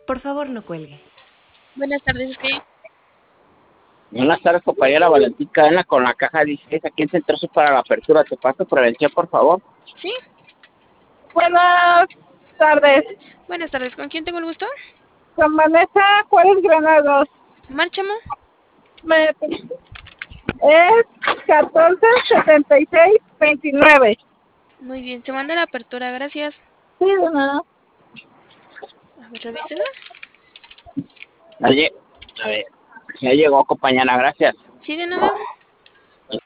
Por favor, no cuelgue. Buenas tardes, ¿qué? Buenas tardes, compañera Valentín Cadena con la caja 16 aquí en Centro Sur para la apertura. Te paso prevención, por favor. ¿Sí? Buenas tardes. Buenas tardes, ¿con quién tengo el gusto? Con Vanessa Juárez Granados. Márchamo. Es 147629. Muy bien, se manda la apertura, gracias. Sí, de nada. A ver, revísela. A ver, ya llegó, compañera, gracias. Sí, de nada.